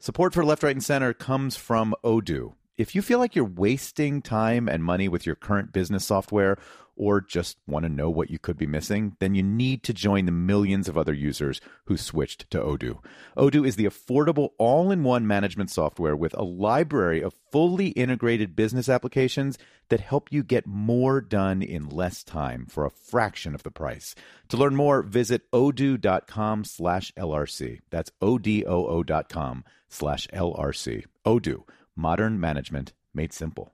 Support for Left, Right, and Center comes from Odoo. If you feel like you're wasting time and money with your current business software, or just want to know what you could be missing, then you need to join the millions of other users who switched to Odoo. Odoo is the affordable all-in-one management software with a library of fully integrated business applications that help you get more done in less time for a fraction of the price. To learn more, visit odoo.com/LRC. That's odoo.com/LRC. Odoo, modern management made simple.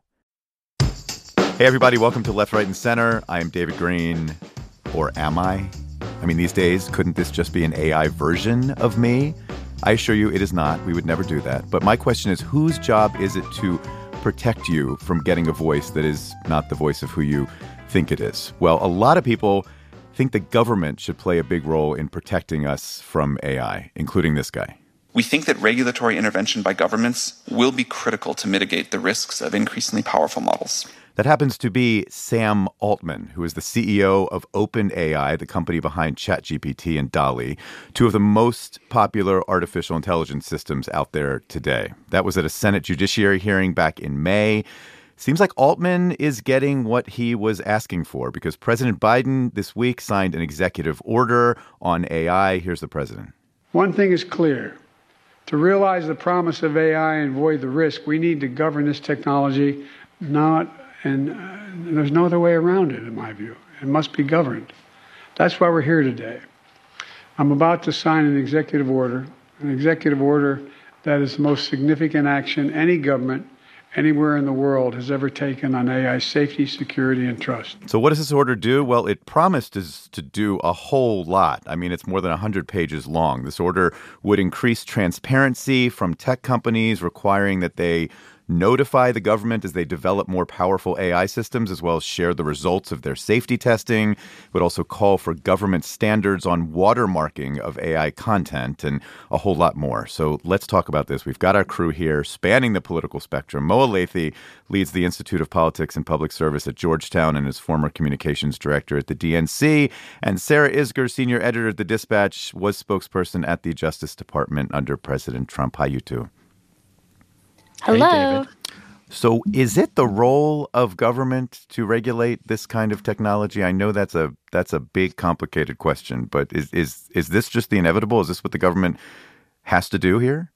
Hey, everybody. Welcome to Left, Right, and Center. I am David Green. Or am I? I mean, these days, couldn't this just be an AI version of me? I assure you it is not. We would never do that. But my question is, whose job is it to protect you from getting a voice that is not the voice of who you think it is? Well, a lot of people think the government should play a big role in protecting us from AI, including this guy. We think that regulatory intervention by governments will be critical to mitigate the risks of increasingly powerful models. That happens to be Sam Altman, who is the CEO of OpenAI, the company behind ChatGPT and DALL-E, two of the most popular artificial intelligence systems out there today. That was at a Senate Judiciary hearing back in May. Seems like Altman is getting what he was asking for because President Biden this week signed an executive order on AI. Here's the president. One thing is clear. To realize the promise of AI and avoid the risk, we need to govern this technology, and there's no other way around it, in my view. It must be governed. That's why we're here today. I'm about to sign an executive order that is the most significant action any government anywhere in the world has ever taken on AI safety, security, and trust. So what does this order do? Well, it promised to do a whole lot. I mean, it's more than 100 pages long. This order would increase transparency from tech companies, requiring that they notify the government as they develop more powerful AI systems, as well as share the results of their safety testing. It would also call for government standards on watermarking of AI content and a whole lot more. So let's talk about this. We've got our crew here spanning the political spectrum. Mo Elleithee leads the Institute of Politics and Public Service at Georgetown and is former communications director at the DNC. And Sarah Isgur, senior editor at The Dispatch, was spokesperson at the Justice Department under President Trump. Hi, you two. Hello. Hey, David. So is it the role of government to regulate this kind of technology? I know that's a big, complicated question, but is this just the inevitable? Is this what the government has to do here?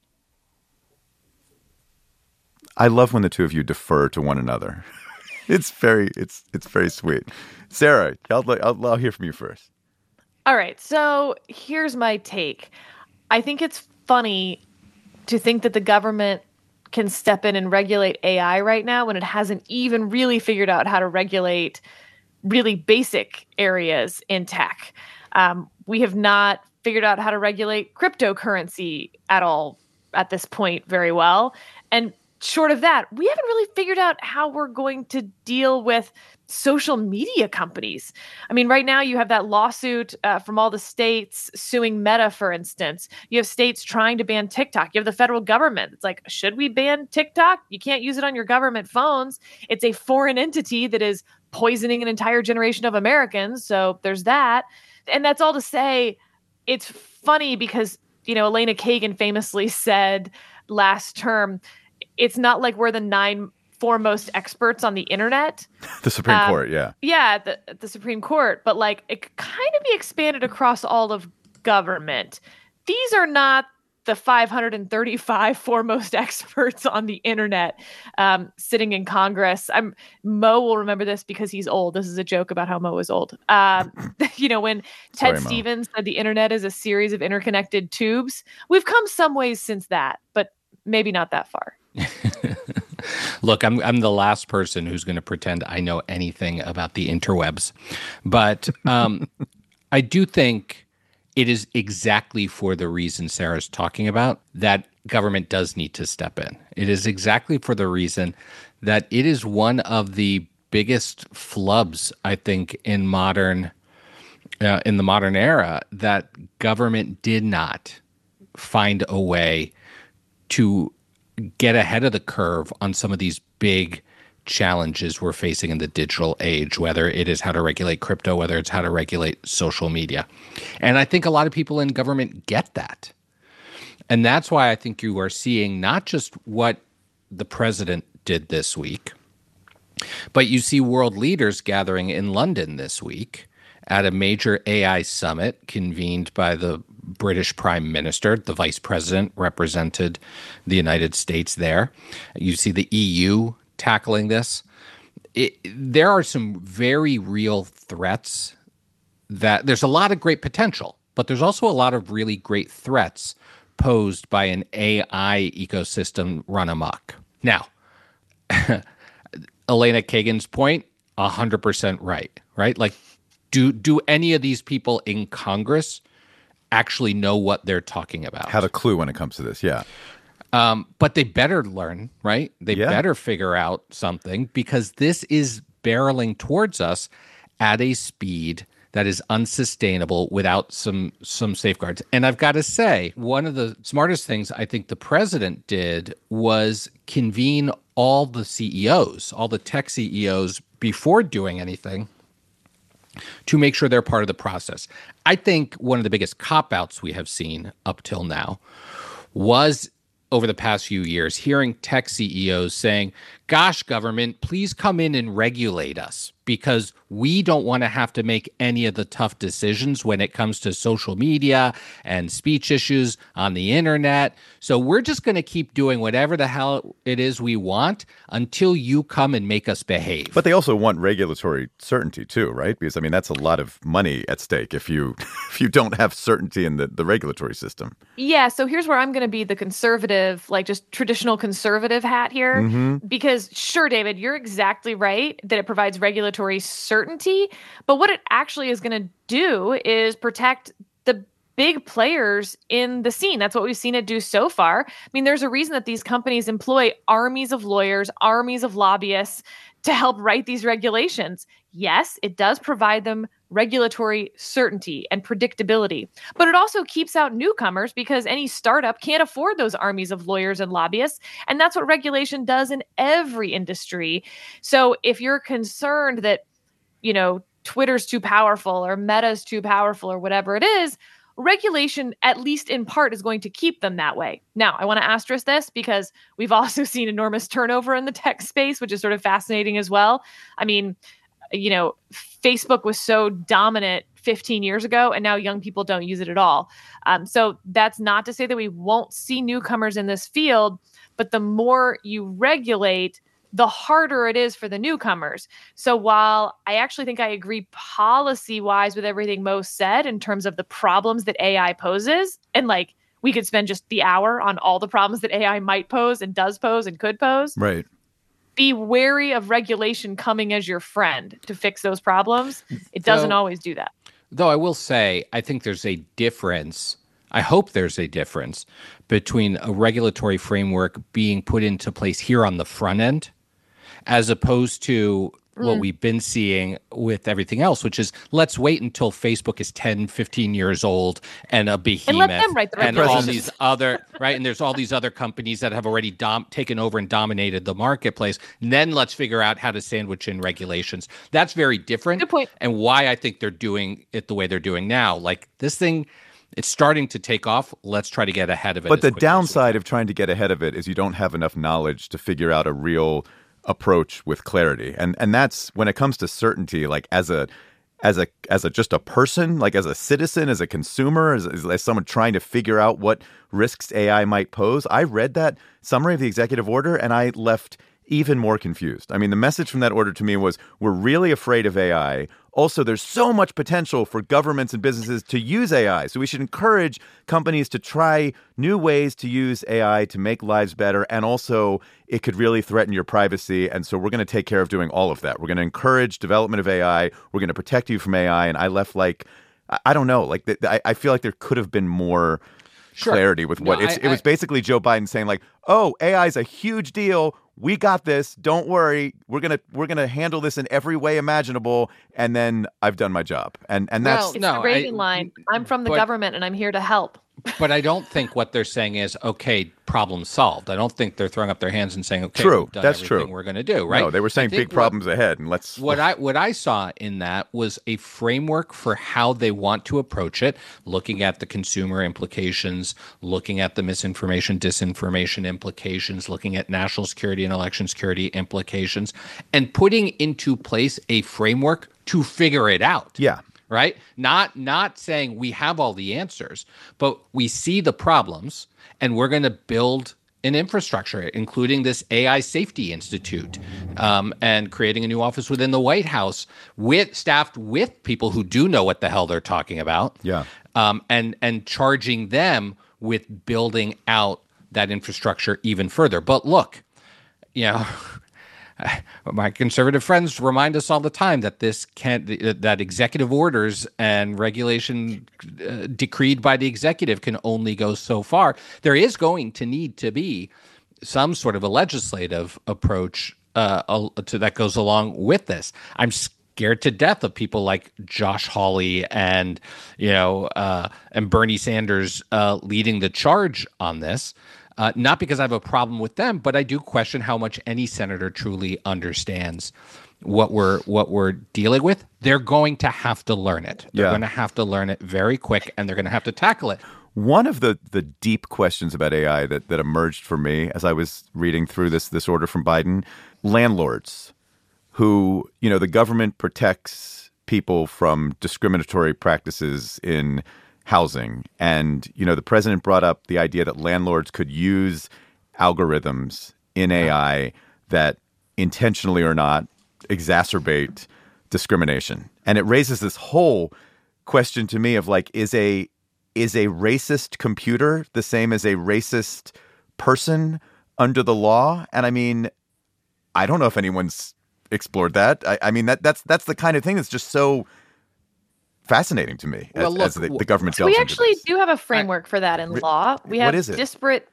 I love when the two of you defer to one another. It's very sweet. Sarah, I'll hear from you first. All right. So here's my take. I think it's funny to think that the government can step in and regulate AI right now when it hasn't even really figured out how to regulate really basic areas in tech. We have not figured out how to regulate cryptocurrency at all at this point very well. And short of that, we haven't really figured out how we're going to deal with social media companies. I mean, right now you have that lawsuit from all the states suing Meta, for instance. You have states trying to ban TikTok. You have the federal government. It's like, should we ban TikTok? You can't use it on your government phones. It's a foreign entity that is poisoning an entire generation of Americans. So there's that. And that's all to say, it's funny because, Elena Kagan famously said last term, it's not like we're the 9 foremost experts on the internet. The Supreme Court, yeah. Yeah, the Supreme Court. But it could kind of be expanded across all of government. These are not the 535 foremost experts on the internet sitting in Congress. Mo will remember this because he's old. This is a joke about how Mo is old. When Ted Stevens said the internet is a series of interconnected tubes, we've come some ways since that, but maybe not that far. Look, I'm the last person who's going to pretend I know anything about the interwebs, but I do think it is exactly for the reason Sarah's talking about that government does need to step in. It is exactly for the reason that it is one of the biggest flubs, I think, in the modern era, that government did not find a way to get ahead of the curve on some of these big challenges we're facing in the digital age, whether it is how to regulate crypto, whether it's how to regulate social media. And I think a lot of people in government get that. And that's why I think you are seeing not just what the president did this week, but you see world leaders gathering in London this week at a major AI summit convened by the British Prime Minister. The Vice President represented the United States there. You see the EU tackling this. There are some very real threats that there's a lot of great potential, but there's also a lot of really great threats posed by an AI ecosystem run amok. Now, Elena Kagan's point, 100% right? Like, do any of these people in Congress actually know what they're talking about? Have a clue when it comes to this, yeah. But they better learn, right? They better figure out something, because this is barreling towards us at a speed that is unsustainable without some safeguards. And I've got to say, one of the smartest things I think the president did was convene all the CEOs, all the tech CEOs, before doing anything, to make sure they're part of the process. I think one of the biggest cop-outs we have seen up till now was, over the past few years, hearing tech CEOs saying, gosh, government, please come in and regulate us, because we don't want to have to make any of the tough decisions when it comes to social media and speech issues on the internet. So we're just going to keep doing whatever the hell it is we want until you come and make us behave. But they also want regulatory certainty too, right? Because, I mean, that's a lot of money at stake if you don't have certainty in the regulatory system. Yeah, so here's where I'm going to be the conservative, like just traditional conservative hat here. Because sure, David, you're exactly right that it provides regulatory certainty. But what it actually is going to do is protect the big players in the scene. That's what we've seen it do so far. I mean, there's a reason that these companies employ armies of lawyers, armies of lobbyists to help write these regulations. Yes, it does provide them regulatory certainty and predictability, but it also keeps out newcomers, because any startup can't afford those armies of lawyers and lobbyists. And that's what regulation does in every industry. So if you're concerned that, you know, Twitter's too powerful or Meta's too powerful or whatever it is, regulation, at least in part, is going to keep them that way. Now, I want to asterisk this because we've also seen enormous turnover in the tech space, which is sort of fascinating as well. I mean, you know, Facebook was so dominant 15 years ago, and now young people don't use it at all. So that's not to say that we won't see newcomers in this field, but the more you regulate, the harder it is for the newcomers. So while I actually think I agree policy-wise with everything Mo said in terms of the problems that AI poses, and like we could spend just the hour on all the problems that AI might pose and does pose and could pose. Right. Be wary of regulation coming as your friend to fix those problems. It doesn't always do that. Though I will say, I think there's a difference. I hope there's a difference between a regulatory framework being put into place here on the front end, as opposed to what we've been seeing with everything else, which is let's wait until Facebook is 10, 15 years old and a behemoth. And let them write the and all these other, right? And there's all these other companies that have already taken over and dominated the marketplace. And then let's figure out how to sandwich in regulations. That's very different. Good point. And why I think they're doing it the way they're doing now. Like this thing, it's starting to take off. Let's try to get ahead of it. But the downside of trying to get ahead of it is you don't have enough knowledge to figure out a real approach with clarity. And that's when it comes to certainty, like as a just a person, like as a citizen, as a consumer, as someone trying to figure out what risks AI might pose. I read that summary of the executive order and I left even more confused. I mean, the message from that order to me was, we're really afraid of AI. Also, there's so much potential for governments and businesses to use AI. So we should encourage companies to try new ways to use AI to make lives better. And also, it could really threaten your privacy. And so we're going to take care of doing all of that. We're going to encourage development of AI. We're going to protect you from AI. And I left like, I don't know, like I feel like there could have been more clarity with what it was basically Joe Biden saying like, oh, AI is a huge deal. We got this. Don't worry. We're gonna handle this in every way imaginable. And then I've done my job. And that's it's the Reagan line. I'm from the government and I'm here to help. But I don't think what they're saying is, okay, problem solved. I don't think they're throwing up their hands and saying, okay, True. we've done That's everything true. we're going to do, right? No, they were saying big problems ahead, and let's. What I saw in that was a framework for how they want to approach it, looking at the consumer implications, looking at the misinformation, disinformation implications, looking at national security and election security implications, and putting into place a framework to figure it out. Yeah. Right? Not saying we have all the answers, but we see the problems and we're going to build an infrastructure, including this AI Safety Institute, and creating a new office within the White House staffed with people who do know what the hell they're talking about. Yeah. And charging them with building out that infrastructure even further. But look, my conservative friends remind us all the time that that executive orders and regulation decreed by the executive can only go so far. There is going to need to be some sort of a legislative approach that goes along with this. I'm scared to death of people like Josh Hawley and Bernie Sanders leading the charge on this. Not because I have a problem with them, but I do question how much any senator truly understands what we're dealing with. They're going to have to learn it. They're going to have to learn it very quick, and they're going to have to tackle it. One of the deep questions about AI that emerged for me as I was reading through this order from Biden, landlords who, the government protects people from discriminatory practices in housing. And, the president brought up the idea that landlords could use algorithms in AI that intentionally or not exacerbate discrimination. And it raises this whole question to me of like, is a racist computer the same as a racist person under the law? And I mean, I don't know if anyone's explored that. I mean, that's the kind of thing that's just so fascinating to me as the government delves we into actually this. do have a framework for that in law. We have what is it? disparate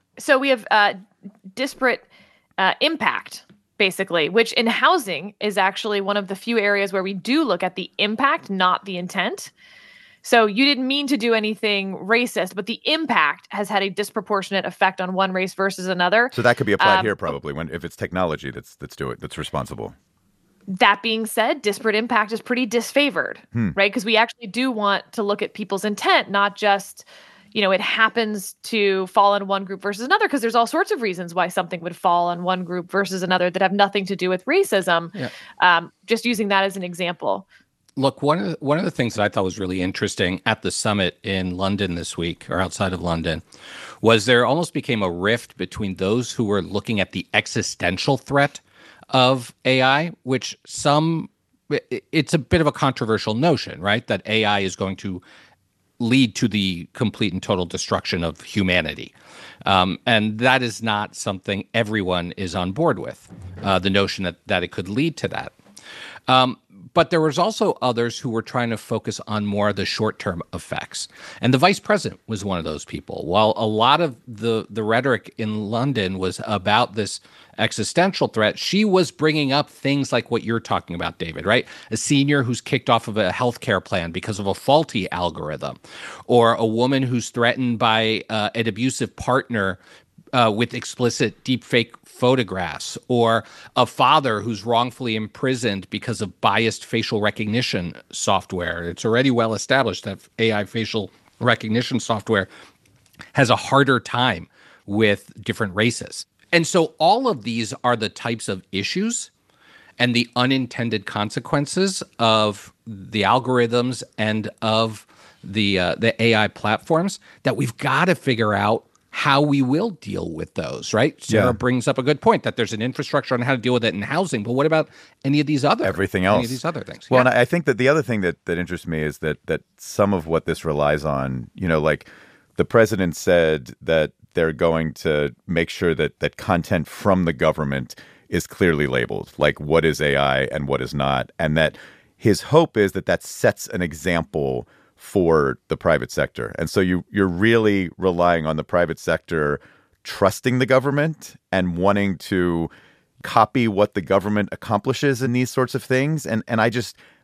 impact, basically, which in housing is actually one of the few areas where we do look at the impact, not the intent. So you didn't mean to do anything racist, but the impact has had a disproportionate effect on one race versus another. So that could be applied here probably if it's technology that's responsible. That being said, disparate impact is pretty disfavored, right? Because we actually do want to look at people's intent, not just, it happens to fall on one group versus another, because there's all sorts of reasons why something would fall on one group versus another that have nothing to do with racism. Yeah. Just using that as an example. Look, one of the things that I thought was really interesting at the summit in London this week, or outside of London, was there almost became a rift between those who were looking at the existential threat of AI, which it's a bit of a controversial notion, right? That AI is going to lead to the complete and total destruction of humanity. And that is not something everyone is on board with, the notion that it could lead to that. But there was also others who were trying to focus on more of the short-term effects. And the vice president was one of those people. While a lot of the rhetoric in London was about this existential threat, she was bringing up things like what you're talking about, David, right? A senior who's kicked off of a healthcare plan because of a faulty algorithm, or a woman who's threatened by an abusive partner with explicit deepfake photographs, or a father who's wrongfully imprisoned because of biased facial recognition software. It's already well established that AI facial recognition software has a harder time with different races. And so all of these are the types of issues and the unintended consequences of the algorithms and of the AI platforms that we've got to figure out how we will deal with those, right? Sarah brings up a good point that there's an infrastructure on how to deal with it in housing, but what about any of these other everything else? Any of these other things? Well, and I think that the other thing that interests me is that some of what this relies on, like the president said that they're going to make sure that content from the government is clearly labeled, like what is AI and what is not, and that his hope is that sets an example for the private sector. And so you're really relying on the private sector trusting the government and wanting to copy what the government accomplishes in these sorts of things. And I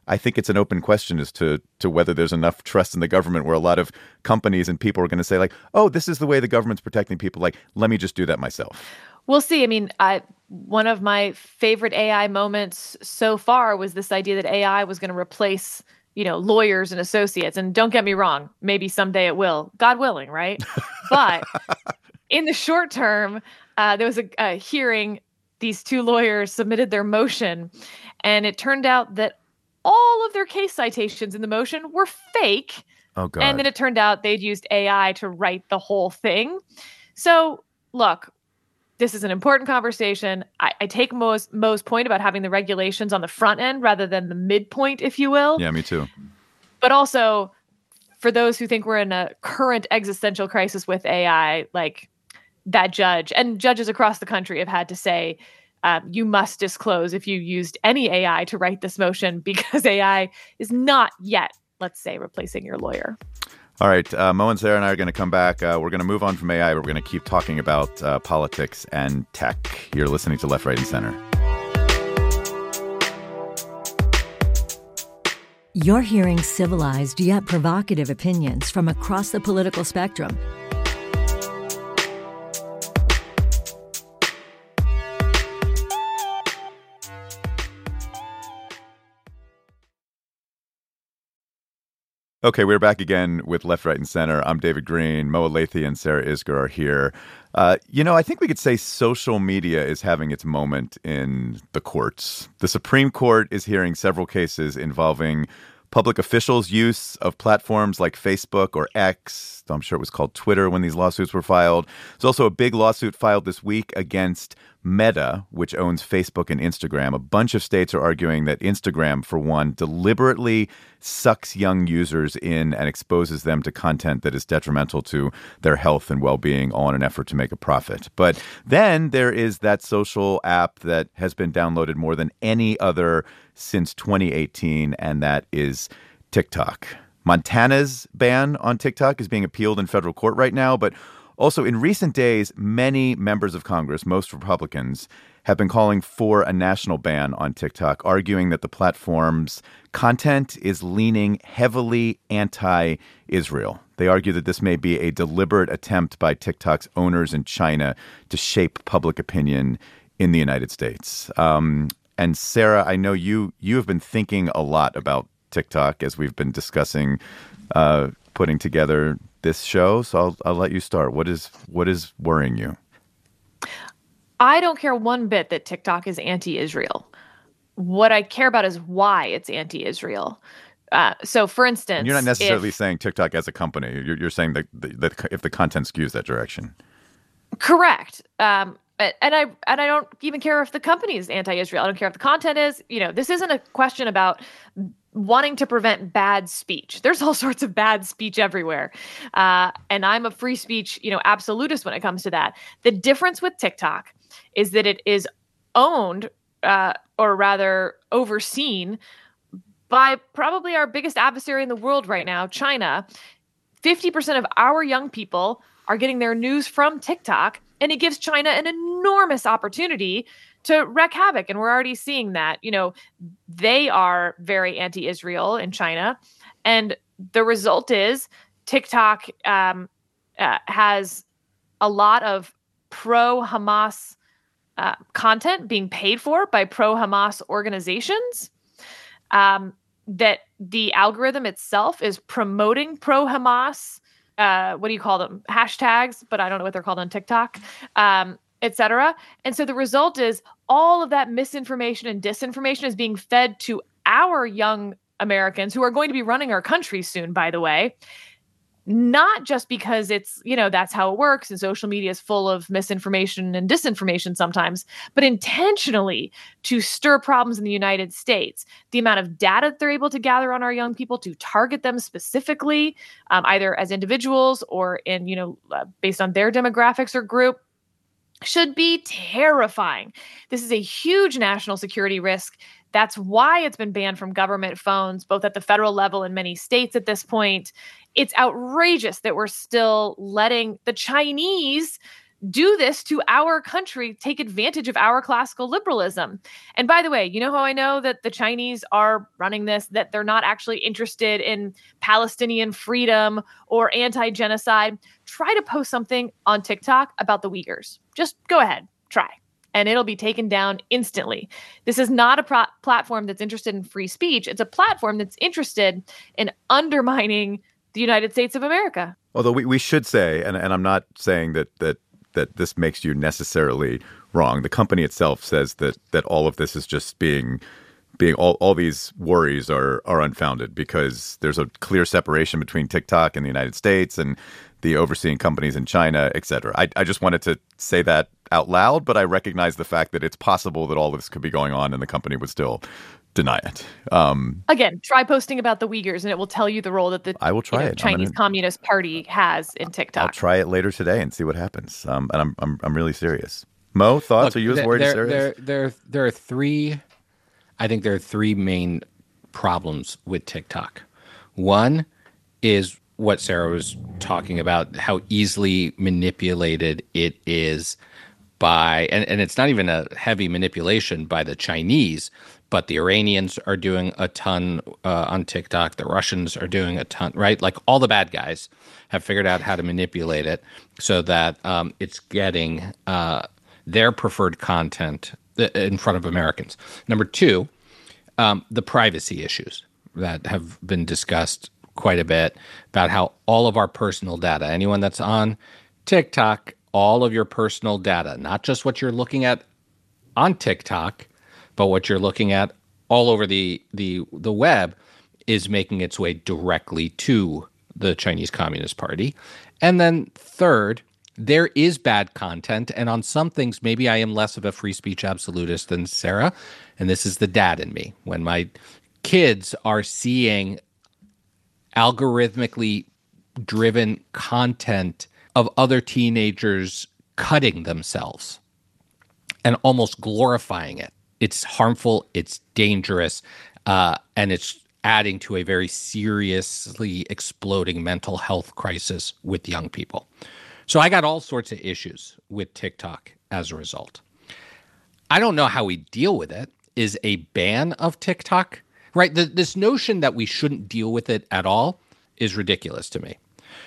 I think it's an open question as to whether there's enough trust in the government where a lot of companies and people are going to say like, oh, this is the way the government's protecting people. Like, let me just do that myself. We'll see. I mean, one of my favorite AI moments so far was this idea that AI was going to replace, lawyers and associates. And don't get me wrong, maybe someday it will, God willing, right? But in the short term, there was a hearing. These two lawyers submitted their motion, and it turned out that all of their case citations in the motion were fake. Oh, God. And then it turned out they'd used AI to write the whole thing. So, look, this is an important conversation. I take Mo's point about having the regulations on the front end rather than the midpoint, if you will. Yeah, me too. But also, for those who think we're in a current existential crisis with AI, like that judge and judges across the country have had to say, you must disclose if you used any AI to write this motion because AI is not yet, let's say, replacing your lawyer. All right. Mo and Sarah and I are going to come back. We're going to move on from AI, but we're going to keep talking about politics and tech. You're listening to Left, Right, and Center. You're hearing civilized yet provocative opinions from across the political spectrum. Okay, we're back again with Left, Right, and Center. I'm David Green. Mo Elleithee and Sarah Isgur are here. I think we could say social media is having its moment in the courts. The Supreme Court is hearing several cases involving public officials' use of platforms like Facebook or X. I'm sure it was called Twitter when these lawsuits were filed. There's also a big lawsuit filed this week against Meta, which owns Facebook and Instagram. A bunch of states are arguing that Instagram, for one, deliberately sucks young users in and exposes them to content that is detrimental to their health and well-being, all in an effort to make a profit. But then there is that social app that has been downloaded more than any other since 2018, and that is TikTok. Montana's ban on TikTok is being appealed in federal court right now, but also in recent days, many members of Congress, most Republicans, have been calling for a national ban on TikTok, arguing that the platform's content is leaning heavily anti-Israel. They argue that this may be a deliberate attempt by TikTok's owners in China to shape public opinion in the United States. And Sarah, I know you have been thinking a lot about TikTok as we've been discussing putting together this show. So I'll let you start. What is worrying you? I don't care one bit that TikTok is anti-Israel. What I care about is why it's anti-Israel. So, for instance, and you're not necessarily saying TikTok as a company. You're saying that if the content skews that direction. Correct. And I don't even care if the company is anti-Israel. I don't care if the content is. This isn't a question about wanting to prevent bad speech. There's all sorts of bad speech everywhere. And I'm a free speech, absolutist when it comes to that. The difference with TikTok is that it is owned, or rather overseen, by probably our biggest adversary in the world right now, China. 50% of our young people are getting their news from TikTok, and it gives China an enormous opportunity to wreak havoc. And we're already seeing that. They are very anti-Israel in China. And the result is TikTok has a lot of pro-Hamas content being paid for by pro-Hamas organizations. That the algorithm itself is promoting pro-Hamas, what do you call them? Hashtags, but I don't know what they're called on TikTok, et cetera. And so the result is all of that misinformation and disinformation is being fed to our young Americans who are going to be running our country soon, by the way. Not just because it's, that's how it works and social media is full of misinformation and disinformation sometimes, but intentionally to stir problems in the United States. The amount of data that they're able to gather on our young people to target them specifically, either as individuals or in, based on their demographics or group, should be terrifying. This is a huge national security risk. That's why it's been banned from government phones, both at the federal level and many states at this point. It's outrageous that we're still letting the Chinese do this to our country, take advantage of our classical liberalism. And by the way, you know how I know that the Chinese are running this, that they're not actually interested in Palestinian freedom or anti-genocide? Try to post something on TikTok about the Uyghurs. Just go ahead, try. And it'll be taken down instantly. This is not a platform that's interested in free speech. It's a platform that's interested in undermining the United States of America. Although we should say, and I'm not saying that this makes you necessarily wrong. The company itself says that all of this is just being all these worries are unfounded because there's a clear separation between TikTok and the United States and the overseeing companies in China, et cetera. I just wanted to say that out loud, but I recognize the fact that it's possible that all of this could be going on and the company would still deny it. Again, try posting about the Uyghurs, and it will tell you the role that the I will try it. Chinese Communist Party has in TikTok. I'll try it later today and see what happens. And I'm really serious. Mo, thoughts? Are you as worried as serious? There are three. I think there are three main problems with TikTok. One is what Sarah was talking about, how easily manipulated it is by, and it's not even a heavy manipulation by the Chinese, but the Iranians are doing a ton on TikTok. The Russians are doing a ton, right? Like all the bad guys have figured out how to manipulate it so that it's getting their preferred content in front of Americans. Number two, the privacy issues that have been discussed quite a bit about how all of our personal data, anyone that's on TikTok, all of your personal data, not just what you're looking at on TikTok, but what you're looking at all over the web is making its way directly to the Chinese Communist Party. And then third, there is bad content. And on some things, maybe I am less of a free speech absolutist than Sarah. And this is the dad in me. When my kids are seeing algorithmically driven content of other teenagers cutting themselves and almost glorifying it, it's harmful, it's dangerous, and it's adding to a very seriously exploding mental health crisis with young people. So I got all sorts of issues with TikTok as a result. I don't know how we deal with it. Is a ban of TikTok, right? This notion that we shouldn't deal with it at all is ridiculous to me.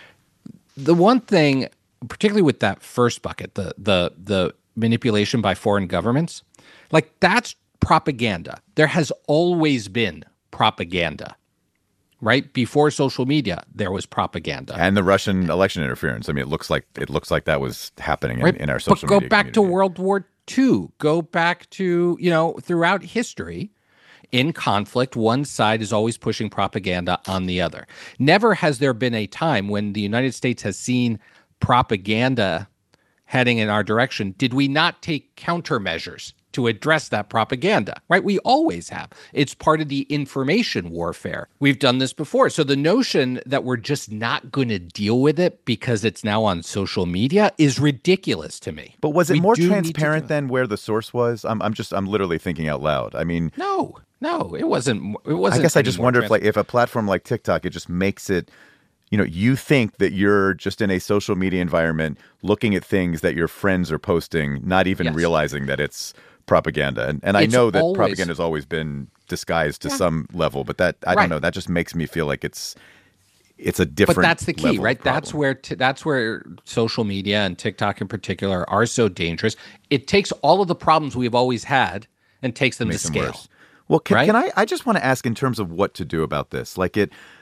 The one thing, particularly with that first bucket, the manipulation by foreign governments, like that's propaganda. There has always been propaganda, right? Before social media, there was propaganda. And the Russian election interference. I mean, it looks like that was happening right? in our social media. But go back community. to World War II. Go back to, throughout history, in conflict, one side is always pushing propaganda on the other. Never has there been a time when the United States has seen propaganda heading in our direction. Did we not take countermeasures to address that propaganda, right? We always have. It's part of the information warfare. We've done this before. So the notion that we're just not going to deal with it because it's now on social media is ridiculous to me. But was it more transparent than where the source was? I'm literally thinking out loud. I mean, no, it wasn't. It wasn't. I guess I just wonder if a platform like TikTok, it just makes it, you think that you're just in a social media environment looking at things that your friends are posting, not even realizing that it's propaganda. And I know that propaganda has always been disguised to some level, but that I don't know. That just makes me feel like it's a different. But that's the key, right? That's where social media and TikTok in particular are so dangerous. It takes all of the problems we've always had and takes them to scale. Worse. Well, can I just want to ask in terms of what to do about this? Like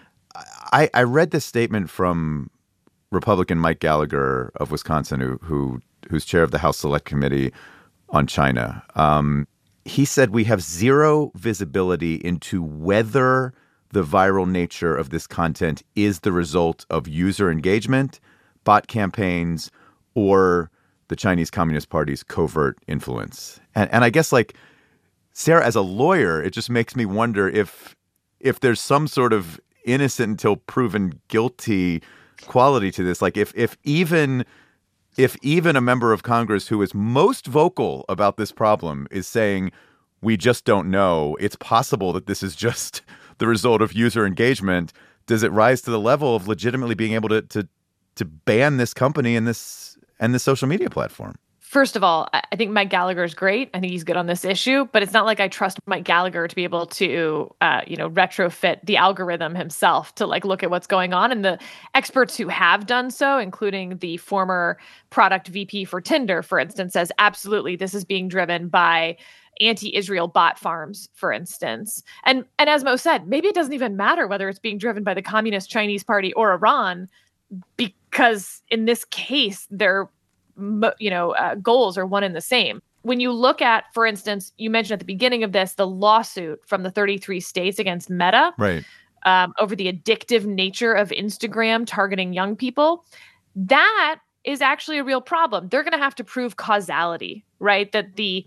I read this statement from Republican Mike Gallagher of Wisconsin, who's chair of the House Select Committee on China. He said we have zero visibility into whether the viral nature of this content is the result of user engagement, bot campaigns, or the Chinese Communist Party's covert influence. And I guess, like, Sarah, as a lawyer, it just makes me wonder if there's some sort of innocent until proven guilty quality to this. Like, if even a member of Congress who is most vocal about this problem is saying, we just don't know, it's possible that this is just the result of user engagement, does it rise to the level of legitimately being able to ban this company and this and the social media platform? First of all, I think Mike Gallagher is great. I think he's good on this issue, but it's not like I trust Mike Gallagher to be able to, retrofit the algorithm himself to look at what's going on. And the experts who have done so, including the former product VP for Tinder, for instance, says absolutely this is being driven by anti-Israel bot farms, for instance. And as Mo said, maybe it doesn't even matter whether it's being driven by the Communist Chinese Party or Iran, because in this case, they're goals are one and the same. When you look at, for instance, you mentioned at the beginning of this, the lawsuit from the 33 states against Meta, right, over the addictive nature of Instagram targeting young people, that is actually a real problem. They're going to have to prove causality, right? That the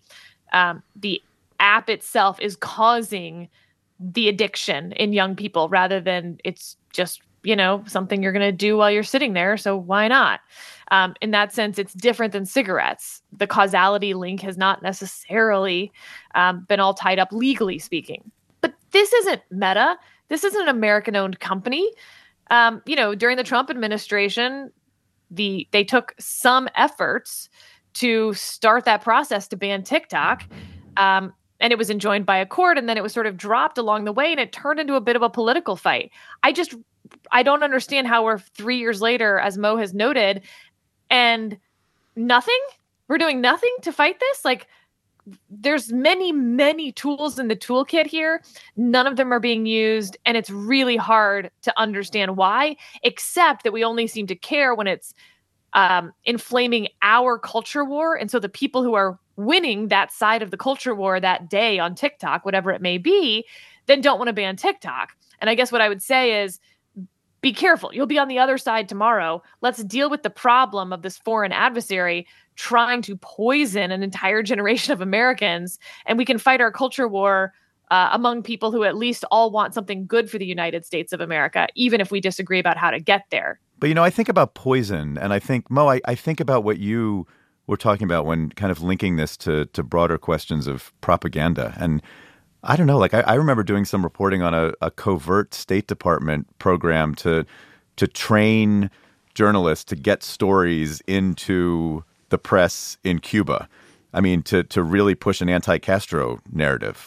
app itself is causing the addiction in young people rather than it's just, something you're going to do while you're sitting there. So why not? In that sense, it's different than cigarettes. The causality link has not necessarily been all tied up legally speaking. But this isn't Meta. This isn't an American-owned company. During the Trump administration, they took some efforts to start that process to ban TikTok. And it was enjoined by a court, and then it was sort of dropped along the way, and it turned into a bit of a political fight. I don't understand how we're 3 years later, as Mo has noted, and we're doing nothing to fight this. There's many, many tools in the toolkit here. None of them are being used, and it's really hard to understand why, except that we only seem to care when it's inflaming our culture war. And so the people who are winning that side of the culture war that day on TikTok, whatever it may be, then don't want to ban TikTok. And I guess what I would say is, be careful. You'll be on the other side tomorrow. Let's deal with the problem of this foreign adversary trying to poison an entire generation of Americans. And we can fight our culture war among people who at least all want something good for the United States of America, even if we disagree about how to get there. But, I think about poison, and I think, Mo, I think about what you were talking about when kind of linking this to broader questions of propaganda. And I don't know, I remember doing some reporting on a covert State Department program to train journalists to get stories into the press in Cuba. I mean, to really push an anti-Castro narrative.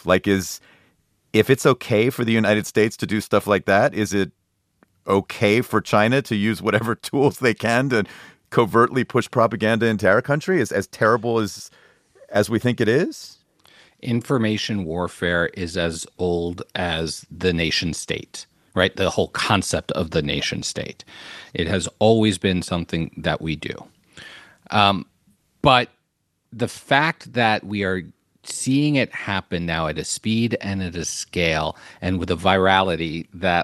If it's okay for the United States to do stuff like that, is it okay for China to use whatever tools they can to covertly push propaganda into our country? As terrible as we think it is? Information warfare is as old as the nation state, right? The whole concept of the nation state. It has always been something that we do. But the fact that we are seeing it happen now at a speed and at a scale and with a virality that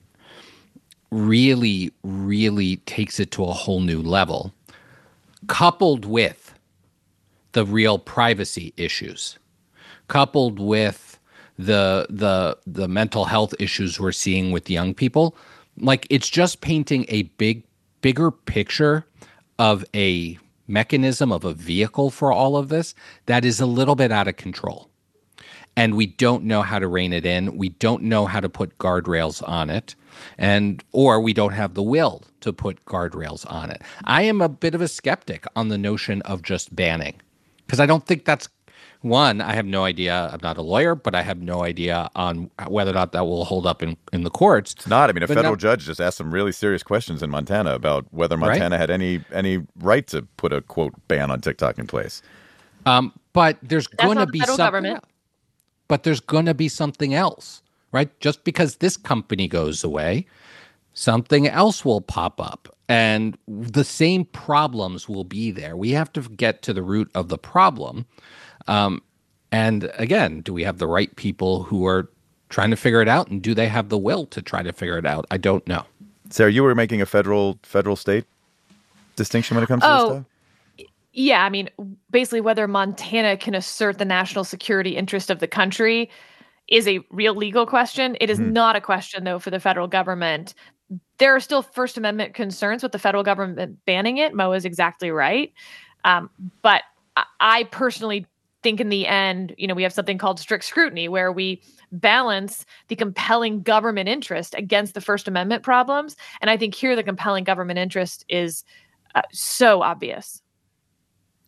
really, really takes it to a whole new level, coupled with the real privacy issues, coupled with the mental health issues we're seeing with young people, it's just painting a bigger picture of a mechanism, of a vehicle for all of this that is a little bit out of control. And we don't know how to rein it in. We don't know how to put guardrails on it, or we don't have the will to put guardrails on it. I am a bit of a skeptic on the notion of just banning, because I don't think that's one. I have no idea. I'm not a lawyer, but I have no idea on whether or not that will hold up in the courts. It's not. I mean, a federal judge just asked some really serious questions in Montana about whether Montana had any right to put a, quote, ban on TikTok in place. But there's going to be something. Government. But there's going to be something else, right? Just because this company goes away, something else will pop up. And the same problems will be there. We have to get to the root of the problem. And again, do we have the right people who are trying to figure it out? And do they have the will to try to figure it out? I don't know. Sarah, you were making a federal-state distinction when it comes to this stuff? Yeah, I mean, basically whether Montana can assert the national security interest of the country is a real legal question. It is not a question, though, for the federal government. There are still First Amendment concerns with the federal government banning it. Mo is exactly right. But I personally think in the end, we have something called strict scrutiny, where we balance the compelling government interest against the First Amendment problems. And I think here the compelling government interest is so obvious.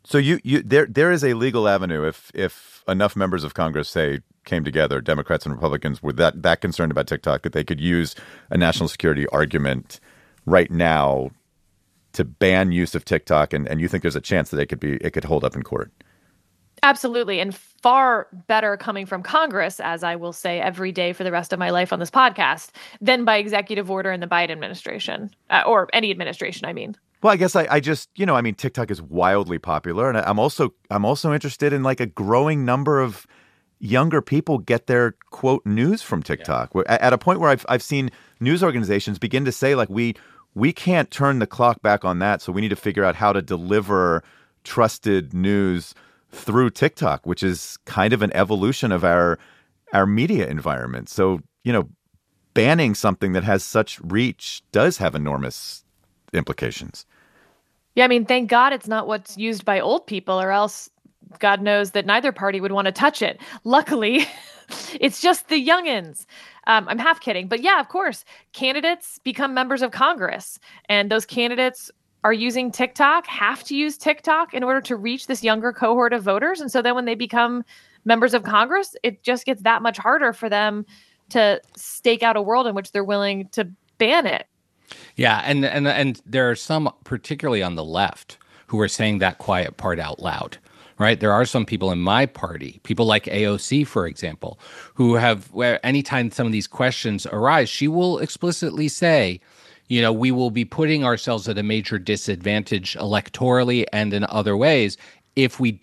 So there is a legal avenue if enough members of Congress, say, came together, Democrats and Republicans, were that concerned about TikTok, that they could use a national security argument right now to ban use of TikTok, and you think there's a chance that it could hold up in court? Absolutely. And far better coming from Congress, as I will say every day for the rest of my life on this podcast, than by executive order in the Biden administration, or any administration, I mean. Well, I guess I just, TikTok is wildly popular. And I'm also interested in like a growing number of younger people get their, quote, news from TikTok. Yeah. At a point where I've seen news organizations begin to say, like, we can't turn the clock back on that. So we need to figure out how to deliver trusted news through TikTok, which is kind of an evolution of our media environment. So, banning something that has such reach does have enormous implications. Yeah, I mean, thank God it's not what's used by old people, or else God knows that neither party would want to touch it. Luckily, it's just the youngins. I'm half kidding. But yeah, of course, candidates become members of Congress, and those candidates are using TikTok, have to use TikTok in order to reach this younger cohort of voters. And so then when they become members of Congress, it just gets that much harder for them to stake out a world in which they're willing to ban it. Yeah, and there are some, particularly on the left, who are saying that quiet part out loud, right? There are some people in my party, people like AOC, for example, where anytime some of these questions arise, she will explicitly say, we will be putting ourselves at a major disadvantage electorally and in other ways if we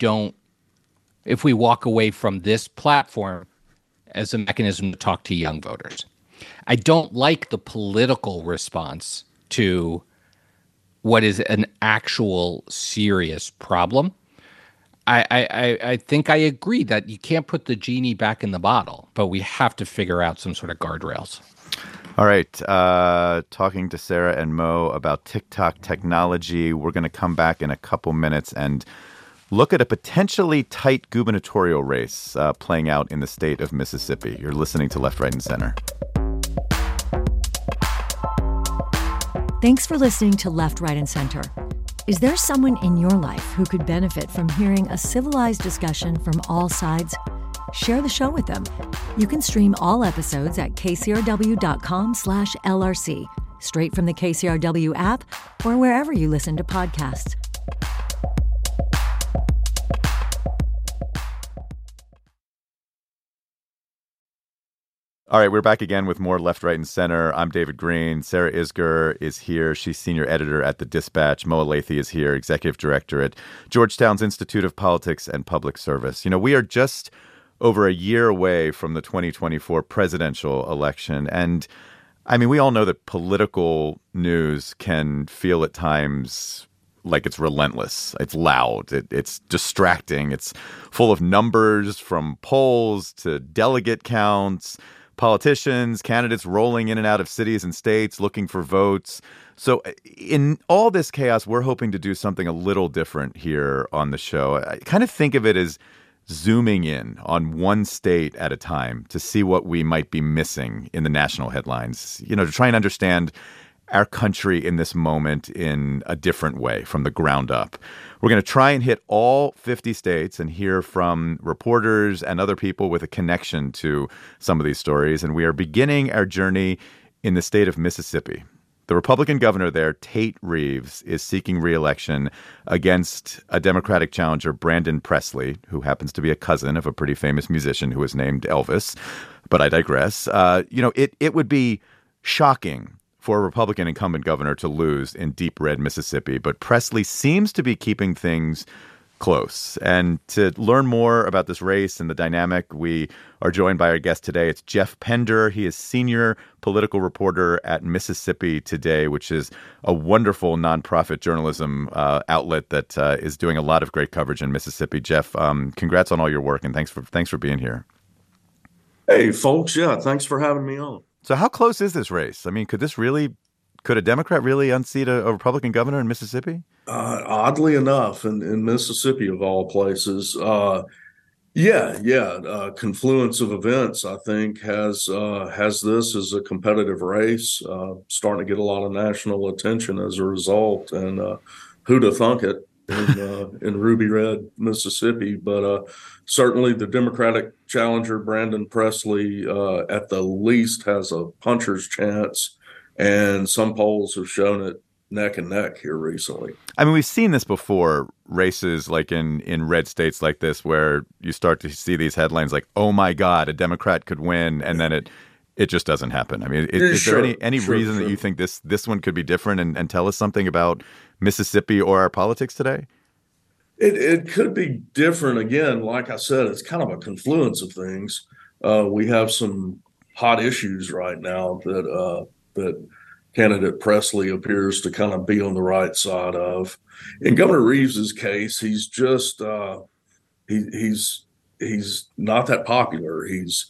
walk away from this platform as a mechanism to talk to young voters. I don't like the political response to what is an actual serious problem. I think I agree that you can't put the genie back in the bottle, but we have to figure out some sort of guardrails. All right. Talking to Sarah and Mo about TikTok technology. We're going to come back in a couple minutes and look at a potentially tight gubernatorial race playing out in the state of Mississippi. You're listening to Left, Right, and Center. Thanks for listening to Left, Right, and Center. Is there someone in your life who could benefit from hearing a civilized discussion from all sides? Share the show with them. You can stream all episodes at kcrw.com/LRC, straight from the KCRW app or wherever you listen to podcasts. All right, we're back again with more Left, Right, and Center. I'm David Greene. Sarah Isgur is here. She's senior editor at The Dispatch. Mo Elleithee is here, executive director at Georgetown's Institute of Politics and Public Service. We are just over a year away from the 2024 presidential election. And I mean, we all know that political news can feel at times like it's relentless. It's loud. It's distracting. It's full of numbers from polls to delegate counts, politicians, candidates rolling in and out of cities and states looking for votes. So in all this chaos, we're hoping to do something a little different here on the show. I kind of think of it as zooming in on one state at a time to see what we might be missing in the national headlines, to try and understand our country in this moment in a different way from the ground up. We're going to try and hit all 50 states and hear from reporters and other people with a connection to some of these stories. And we are beginning our journey in the state of Mississippi. The Republican governor there, Tate Reeves, is seeking re-election against a Democratic challenger, Brandon Presley, who happens to be a cousin of a pretty famous musician who was named Elvis. But I digress. It would be shocking for a Republican incumbent governor to lose in deep red Mississippi, but Presley seems to be keeping things close. And to learn more about this race and the dynamic, we are joined by our guest today. It's Jeff Pender. He is senior political reporter at Mississippi Today, which is a wonderful nonprofit journalism outlet that is doing a lot of great coverage in Mississippi. Jeff, congrats on all your work, and thanks for being here. Hey, folks. Yeah, thanks for having me on. So how close is this race? I mean, could a Democrat really unseat a Republican governor in Mississippi? Oddly enough, in Mississippi, of all places, confluence of events, I think, has this as a competitive race, starting to get a lot of national attention as a result. And who'd have thunk it? in Ruby Red, Mississippi. But certainly the Democratic challenger, Brandon Presley, at the least has a puncher's chance. And some polls have shown it neck and neck here recently. I mean, we've seen this before, races like in red states like this, where you start to see these headlines like, oh, my God, a Democrat could win. And then it just doesn't happen. I mean, is there any reason that you think this one could be different and tell us something about Mississippi or our politics today? It could be different. Again, like I said, it's kind of a confluence of things. We have some hot issues right now that candidate Presley appears to kind of be on the right side of. In Governor Reeves's case, he's just he's not that popular. He's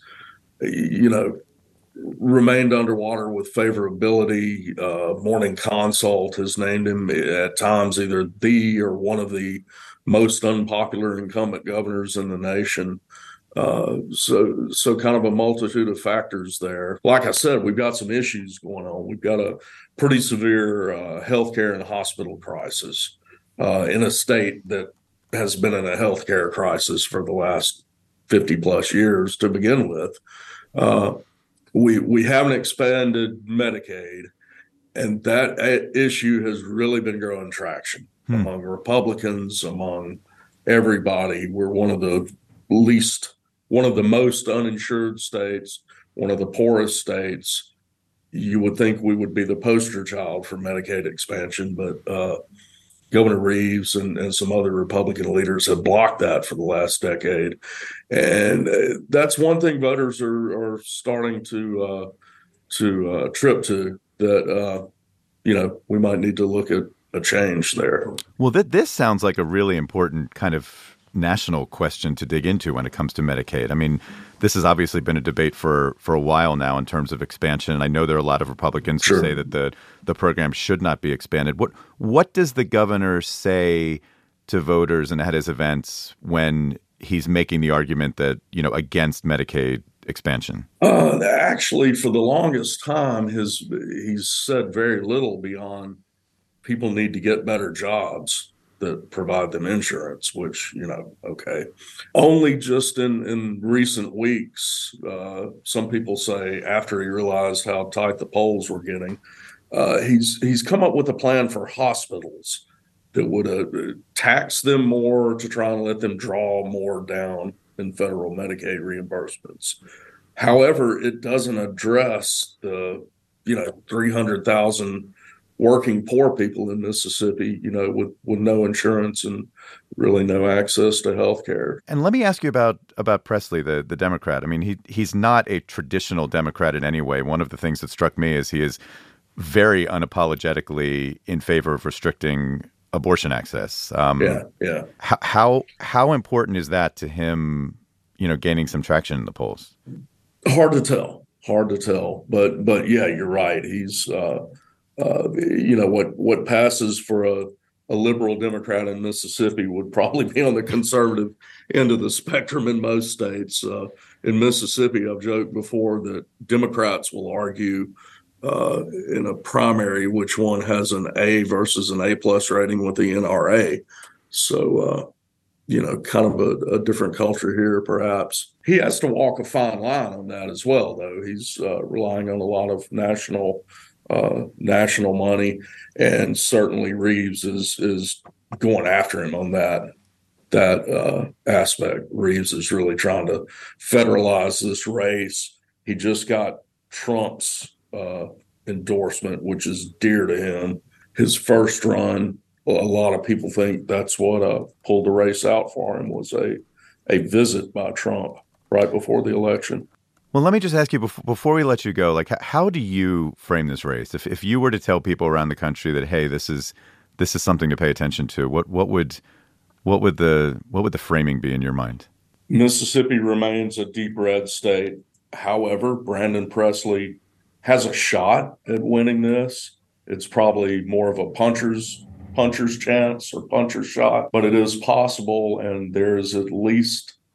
remained underwater with favorability. Morning Consult has named him at times either the or one of the most unpopular incumbent governors in the nation. So kind of a multitude of factors there. Like I said, we've got some issues going on. We've got a pretty severe healthcare and hospital crisis in a state that has been in a healthcare crisis for the last 50 plus years to begin with. We haven't expanded Medicaid, and that issue has really been growing traction among Republicans, among everybody. We're one of the most uninsured states, one of the poorest states. You would think we would be the poster child for Medicaid expansion, but Governor Reeves and some other Republican leaders have blocked that for the last decade. And that's one thing voters are starting to trip to, that, we might need to look at a change there. Well, this sounds like a really important kind of national question to dig into when it comes to Medicaid. I mean, this has obviously been a debate for a while now in terms of expansion. And I know there are a lot of Republicans who say that the program should not be expanded. What does the governor say to voters and at his events when he's making the argument that, against Medicaid expansion? Actually, for the longest time, he's said very little beyond people need to get better jobs that provide them insurance, which, okay. Only just in recent weeks, some people say after he realized how tight the polls were getting, he's come up with a plan for hospitals that would tax them more to try and let them draw more down in federal Medicaid reimbursements. However, it doesn't address the, 300,000 working poor people in Mississippi, with no insurance and really no access to health care. And let me ask you about Presley, the Democrat. I mean, he's not a traditional Democrat in any way. One of the things that struck me is he is very unapologetically in favor of restricting abortion access. Yeah. How important is that to him, gaining some traction in the polls? Hard to tell. But yeah, you're right. He's what passes for a liberal Democrat in Mississippi would probably be on the conservative end of the spectrum in most states. In Mississippi, I've joked before that Democrats will argue in a primary which one has an A versus an A+ rating with the NRA. So, kind of a different culture here, perhaps. He has to walk a fine line on that as well, though. He's relying on a lot of national money, and certainly Reeves is going after him on that aspect. Reeves is really trying to federalize this race. He just got Trump's endorsement, which is dear to him. His first run, a lot of people think that's what pulled the race out for him, was a visit by Trump right before the election. Well, let me just ask you before we let you go, like, how do you frame this race? If you were to tell people around the country that, hey, this is something to pay attention to, what would the framing be in your mind? Mississippi remains a deep red state. However, Brandon Presley has a shot at winning this. It's probably more of a puncher's chance or puncher's shot, but it is possible, and there is at least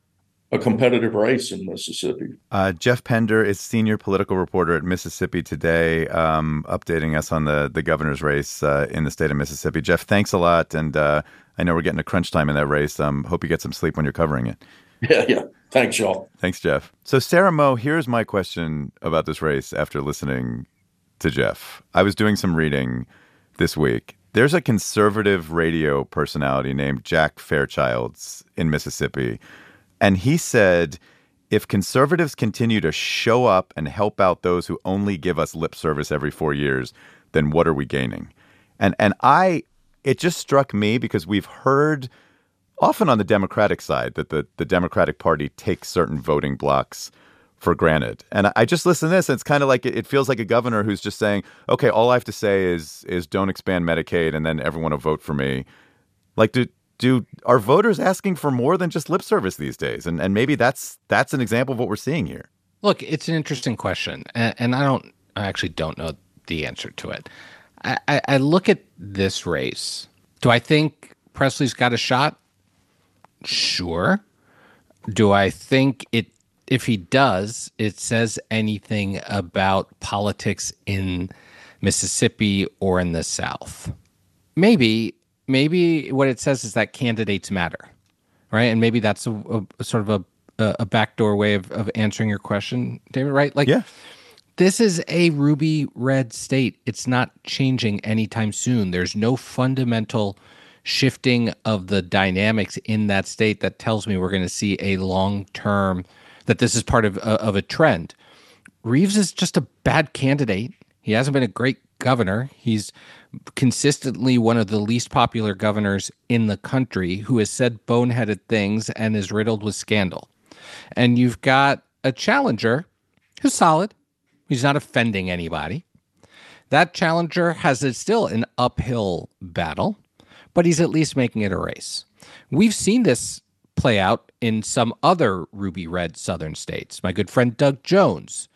a competitive race in Mississippi. Jeff Pender is senior political reporter at Mississippi Today, updating us on the governor's race in the state of Mississippi. Jeff, thanks a lot. And I know we're getting to crunch time in that race. Hope you get some sleep when you're covering it. Yeah. Thanks, y'all. Thanks, Jeff. So, Sarah Moe, here's my question about this race after listening to Jeff. I was doing some reading this week. There's a conservative radio personality named Jack Fairchilds in Mississippi. And he said, if conservatives continue to show up and help out those who only give us lip service every 4 years, then what are we gaining? And it just struck me because we've heard often on the Democratic side that the Democratic Party takes certain voting blocks for granted. And I just listen to this, and it's kind of like it feels like a governor who's just saying, okay, all I have to say is don't expand Medicaid, and then everyone will vote for me. Like, are voters asking for more than just lip service these days? And maybe that's an example of what we're seeing here. Look, it's an interesting question, and I actually don't know the answer to it. I look at this race. Do I think Presley's got a shot? Sure. Do I think if he does, it says anything about politics in Mississippi or in the South? Maybe what it says is that candidates matter, right? And maybe that's a sort of a backdoor way of answering your question, David, right? Like, yeah. This is a ruby red state. It's not changing anytime soon. There's no fundamental shifting of the dynamics in that state that tells me we're going to see a long-term, that this is part of a trend. Reeves is just a bad candidate. He hasn't been a great governor. He's consistently one of the least popular governors in the country who has said boneheaded things and is riddled with scandal. And you've got a challenger who's solid. He's not offending anybody. That challenger has still an uphill battle, but he's at least making it a race. We've seen this play out in some other ruby red southern states. My good friend Doug Jones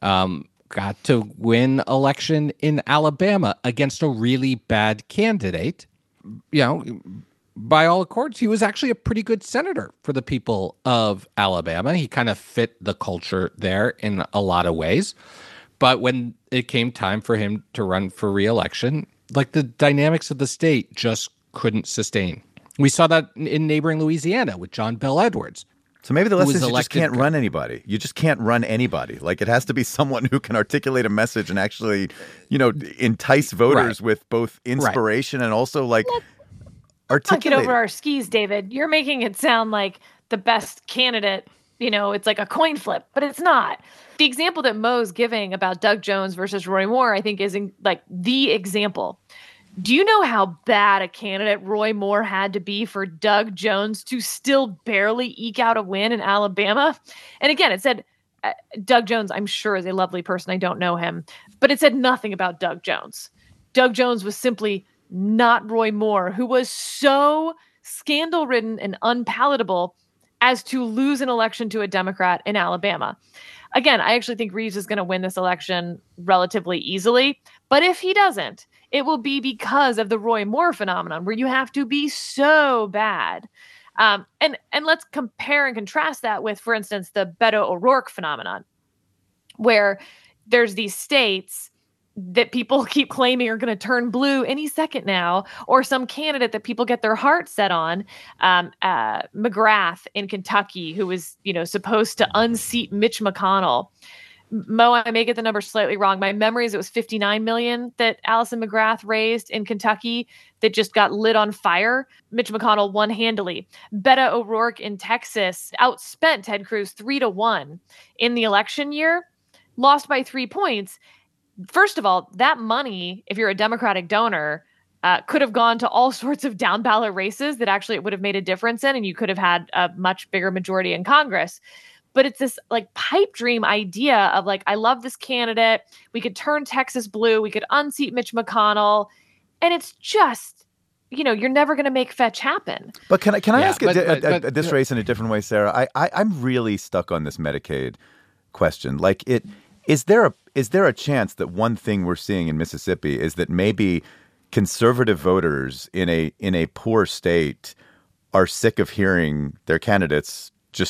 got to win election in Alabama against a really bad candidate. You know, by all accords, he was actually a pretty good senator for the people of Alabama. He kind of fit the culture there in a lot of ways. But when it came time for him to run for re-election, like, the dynamics of the state just couldn't sustain. We saw that in neighboring Louisiana with John Bel Edwards. So maybe the lesson is you just can't run anybody. You just can't run anybody. Like, it has to be someone who can articulate a message and actually, entice voters with both inspiration and also, like, articulate. Get over our skis, David. You're making it sound like the best candidate, it's like a coin flip, but it's not. The example that Mo's giving about Doug Jones versus Roy Moore, I think, is the example. Do you know how bad a candidate Roy Moore had to be for Doug Jones to still barely eke out a win in Alabama? And again, it said Doug Jones, I'm sure, is a lovely person. I don't know him, but it said nothing about Doug Jones. Doug Jones was simply not Roy Moore, who was so scandal-ridden and unpalatable as to lose an election to a Democrat in Alabama. Again, I actually think Reeves is going to win this election relatively easily. But if he doesn't, it will be because of the Roy Moore phenomenon, where you have to be so bad. And let's compare and contrast that with, for instance, the Beto O'Rourke phenomenon, where there's these states that people keep claiming are going to turn blue any second now, or some candidate that people get their heart set on, McGrath in Kentucky, who was, supposed to unseat Mitch McConnell. Mo, I may get the number slightly wrong. My memory is it was $59 million that Allison McGrath raised in Kentucky that just got lit on fire. Mitch McConnell won handily. Beto O'Rourke in Texas outspent Ted Cruz 3-1 in the election year, lost by 3 points. First of all, that money, if you're a Democratic donor, could have gone to all sorts of down ballot races that actually it would have made a difference in, and you could have had a much bigger majority in Congress. But it's this pipe dream idea of I love this candidate. We could turn Texas blue. We could unseat Mitch McConnell. And it's just, you're never going to make fetch happen. But can I ask this race in a different way, Sarah? I'm really stuck on this Medicaid question. Is there a chance that one thing we're seeing in Mississippi is that maybe conservative voters in a poor state are sick of hearing their candidates just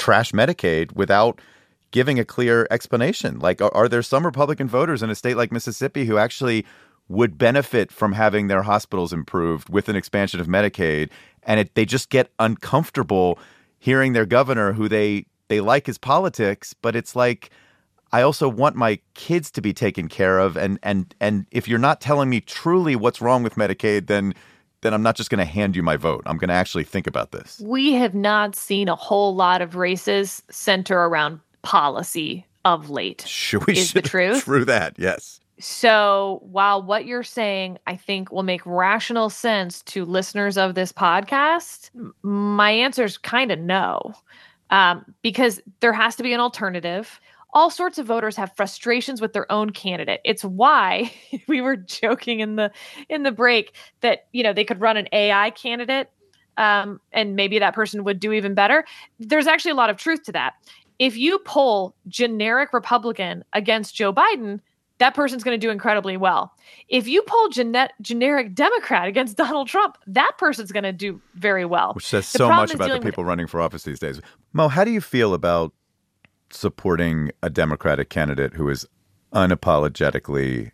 trash Medicaid without giving a clear explanation. Like, are there some Republican voters in a state like Mississippi who actually would benefit from having their hospitals improved with an expansion of Medicaid, and they just get uncomfortable hearing their governor, who they like his politics, but it's like, I also want my kids to be taken care of, and if you're not telling me truly what's wrong with Medicaid, then I'm not just going to hand you my vote. I'm going to actually think about this. We have not seen a whole lot of races center around policy of late. Is the truth? True that, yes. So while what you're saying, I think, will make rational sense to listeners of this podcast, my answer is kind of no, because there has to be an alternative. All sorts of voters have frustrations with their own candidate. It's why we were joking in the break that, they could run an AI candidate, and maybe that person would do even better. There's actually a lot of truth to that. If you poll generic Republican against Joe Biden, that person's going to do incredibly well. If you poll generic Democrat against Donald Trump, that person's going to do very well. Which says so much about the people running for office these days. Mo, how do you feel about supporting a Democratic candidate who is unapologetically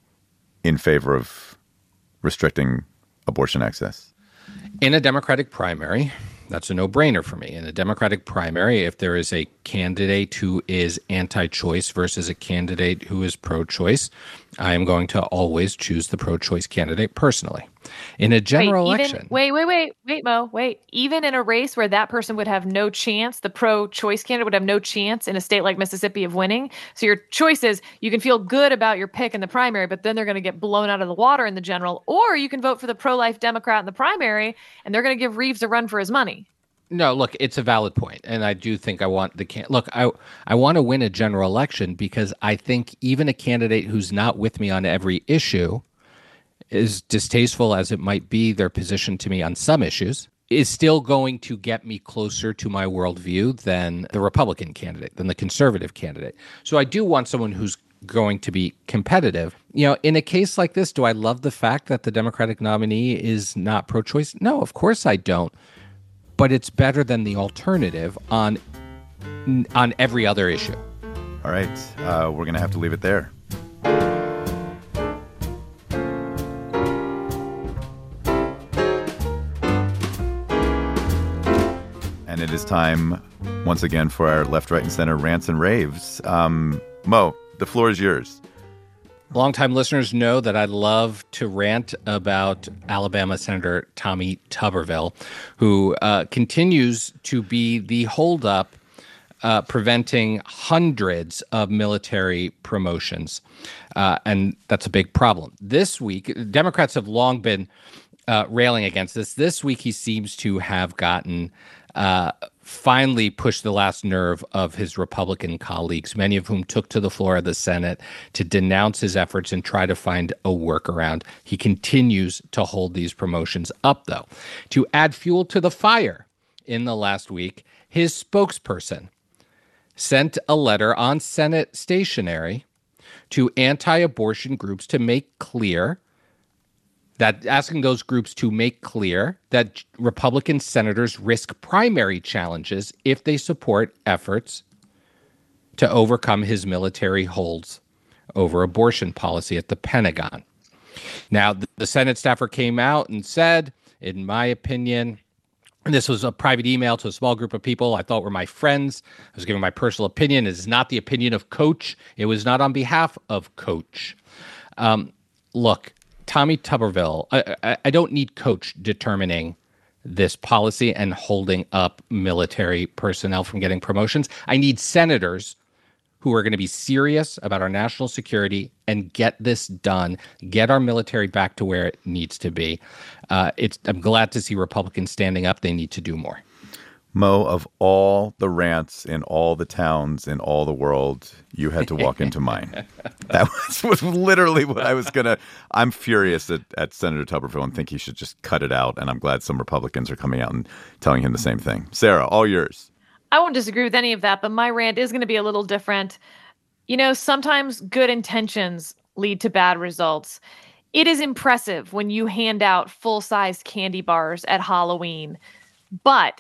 in favor of restricting abortion access? In a Democratic primary, that's a no-brainer for me. In a Democratic primary, if there is a candidate who is anti-choice versus a candidate who is pro-choice, I am going to always choose the pro-choice candidate personally. In a general election... Wait, Mo. Even in a race where that person would have no chance, the pro-choice candidate would have no chance in a state like Mississippi of winning. So your choice is, you can feel good about your pick in the primary, but then they're going to get blown out of the water in the general. Or you can vote for the pro-life Democrat in the primary, and they're going to give Reeves a run for his money. No, look, it's a valid point, and I do think I want I want to win a general election because I think even a candidate who's not with me on every issue, as distasteful as it might be their position to me on some issues, is still going to get me closer to my worldview than the Republican candidate, than the conservative candidate. So I do want someone who's going to be competitive. In a case like this, do I love the fact that the Democratic nominee is not pro-choice? No, of course I don't. But it's better than the alternative on every other issue. All right. We're going to have to leave it there. And it is time, once again, for our left, right, and center rants and raves. Mo, the floor is yours. Longtime listeners know that I love to rant about Alabama Senator Tommy Tuberville, who continues to be the holdup preventing hundreds of military promotions. And that's a big problem. This week, Democrats have long been railing against this. This week, he seems to have gotten finally pushed the last nerve of his Republican colleagues, many of whom took to the floor of the Senate to denounce his efforts and try to find a workaround. He continues to hold these promotions up, though. To add fuel to the fire, in the last week, his spokesperson sent a letter on Senate stationery to anti-abortion groups to make clear asking those groups to make clear that Republican senators risk primary challenges if they support efforts to overcome his military holds over abortion policy at the Pentagon. Now, the Senate staffer came out and said, in my opinion, and this was a private email to a small group of people I thought were my friends. I was giving my personal opinion. It is not the opinion of Coach. It was not on behalf of Coach. Look, Tommy Tuberville, I don't need Coach determining this policy and holding up military personnel from getting promotions. I need senators who are going to be serious about our national security and get this done, get our military back to where it needs to be. I'm glad to see Republicans standing up. They need to do more. Mo, of all the rants in all the towns in all the world, you had to walk into mine. That was literally what I was going to... I'm furious at Senator Tuberville and think he should just cut it out. And I'm glad some Republicans are coming out and telling him the same thing. Sarah, all yours. I won't disagree with any of that, but my rant is going to be a little different. Sometimes good intentions lead to bad results. It is impressive when you hand out full-sized candy bars at Halloween, but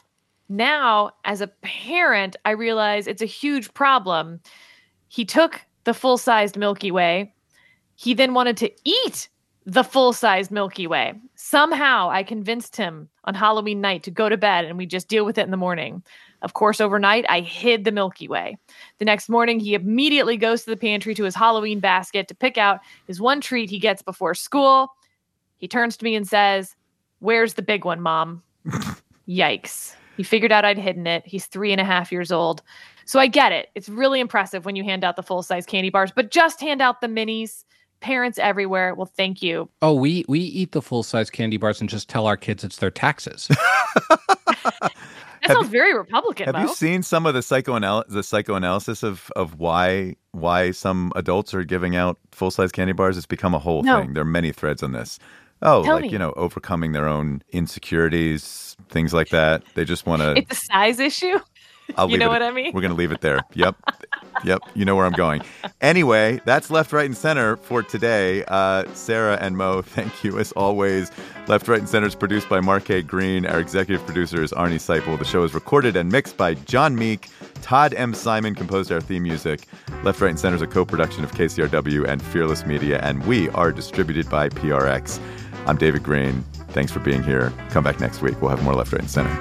Now, as a parent, I realize it's a huge problem. He took the full-sized Milky Way. He then wanted to eat the full-sized Milky Way. Somehow I convinced him on Halloween night to go to bed and we just deal with it in the morning. Of course, overnight, I hid the Milky Way. The next morning, he immediately goes to the pantry to his Halloween basket to pick out his one treat he gets before school. He turns to me and says, "Where's the big one, Mom?" Yikes. He figured out I'd hidden it. He's 3.5 years old. So I get it. It's really impressive when you hand out the full-size candy bars, but just hand out the minis. Parents everywhere will thank you. Oh, we eat the full-size candy bars and just tell our kids it's their taxes. That sounds very Republican, Have you seen some of the psychoanalysis of why some adults are giving out full-size candy bars? It's become a whole thing. There are many threads on this. Oh, Tell me. Overcoming their own insecurities, things like that. They just want to... It's a size issue? You know what I mean? We're going to leave it there. Yep. You know where I'm going. Anyway, that's Left, Right, and Center for today. Sarah and Mo, thank you as always. Left, Right, and Center is produced by Mark A. Green. Our executive producer is Arnie Seipel. The show is recorded and mixed by John Meek. Todd M. Simon composed our theme music. Left, Right, and Center is a co-production of KCRW and Fearless Media, and we are distributed by PRX. I'm David Green. Thanks for being here. Come back next week. We'll have more Left, Right, and Center.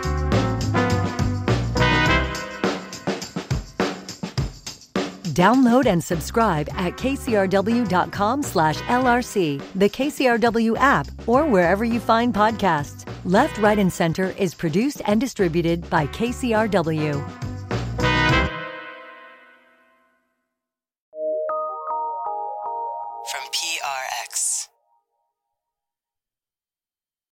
Download and subscribe at kcrw.com/LRC, the KCRW app, or wherever you find podcasts. Left, Right, and Center is produced and distributed by KCRW. From PRX.